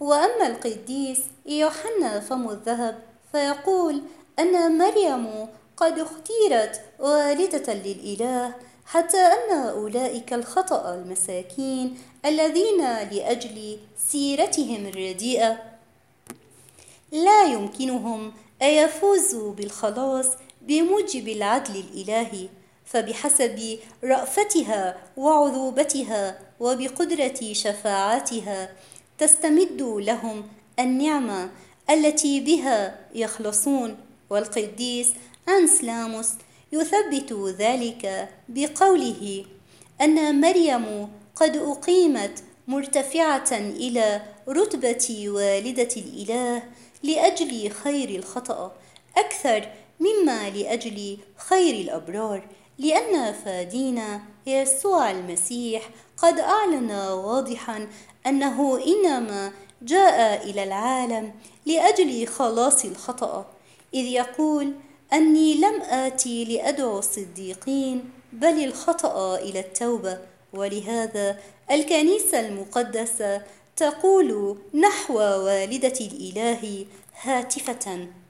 وأما القديس يوحنا فم الذهب فيقول أن مريم قد اختيرت والدة للإله، حتى أن أولئك الخطأ المساكين الذين لأجل سيرتهم الرديئة لا يمكنهم أن يفوزوا بالخلاص بموجب العدل الإلهي، فبحسب رأفتها وعذوبتها وبقدرة شفاعتها تستمد لهم النعمة التي بها يخلصون. والقديس أنسلاموس يثبت ذلك بقوله أن مريم قد أقيمت مرتفعة إلى رتبة والدة الإله لأجل خير الخطأ أكثر مما لأجل خير الأبرار، لأن فادينا يسوع المسيح قد أعلن واضحا أنه إنما جاء إلى العالم لأجل خلاص الخطأ، إذ يقول أني لم آتي لأدعو الصديقين بل الخطأ إلى التوبة. ولهذا الكنيسة المقدسة تقول نحو والدة الإله هاتفة: